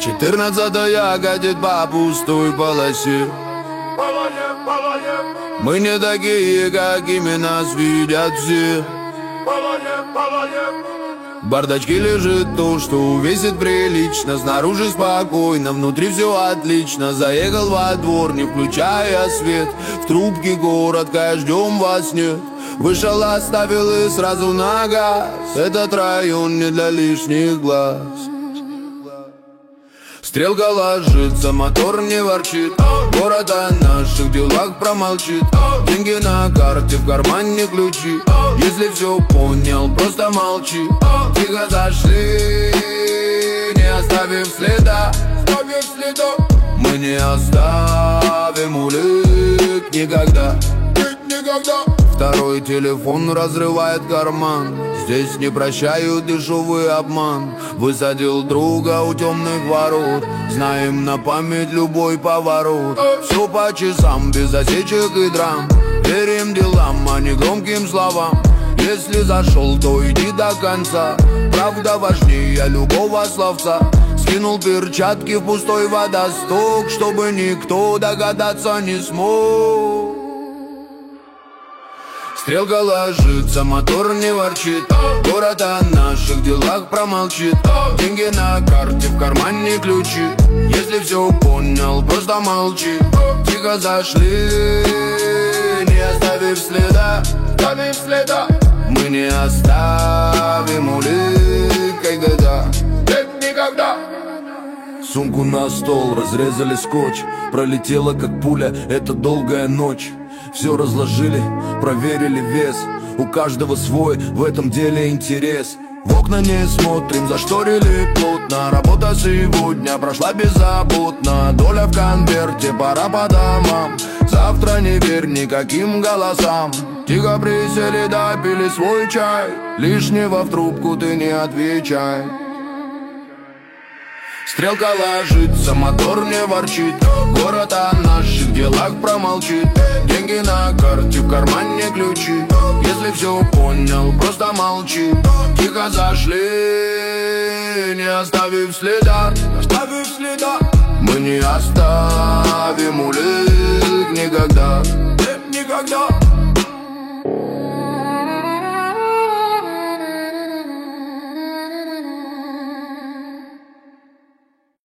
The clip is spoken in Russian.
14-я катит по пустой полосе. Мы не такие, какими нас видят все. В бардачке лежит то, что весит прилично. Снаружи спокойно, внутри все отлично. Заехал во двор, не включая свет. В трубке коротко, ждем вас нет. Вышел, оставил и сразу на газ. Этот район не для лишних глаз. Стрелка ложится, мотор не ворчит. Город о наших делах промолчит. Деньги на карте, в кармане ключи. Если все понял, просто молчи. Тихо зашли, не оставив следа. Мы не оставим улик никогда. Второй телефон разрывает карман. Здесь не прощают дешевый обман. Высадил друга у темных ворот. Знаем на память любой поворот. Все по часам, без осечек и драм. Верим делам, а не громким словам. Если зашел, то иди до конца. Правда важнее любого словца. Скинул перчатки в пустой водосток, чтобы никто догадаться не смог. Стрелка ложится, мотор не ворчит. Город о наших делах промолчит. Деньги на карте, в кармане ключи. Если все понял, просто молчи. Тихо зашли, не оставив следа. Мы не оставим улик никогда. Сумку на стол, разрезали скотч. Пролетела как пуля, это долгая ночь. Все разложили, проверили вес. У каждого свой, в этом деле интерес. В окна не смотрим, зашторили плотно. Работа сегодня прошла беззаботно. Доля в конверте, пора по домам. Завтра не верь никаким голосам. Тихо присели, допили свой чай. Лишнего в трубку ты не отвечай. Стрелка ложится, мотор не ворчит. Город о наших делах промолчит. Деньги на карте, в кармане ключи. Если все понял, просто молчи. Тихо зашли, не оставив следа. Мы не оставим улик никогда.